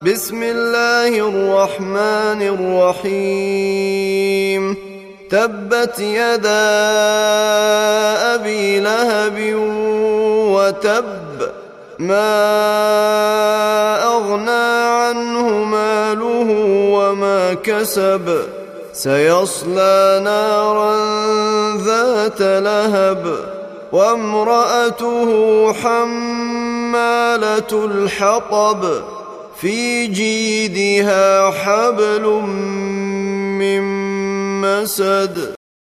بسم الله الرحمن الرحيم تبت يدا أبي لهب وتب ما أغنى عنه ماله وما كسب سيصلى نارا ذات لهب وامرأته حمالة الحطب في جيدها حبل من مسد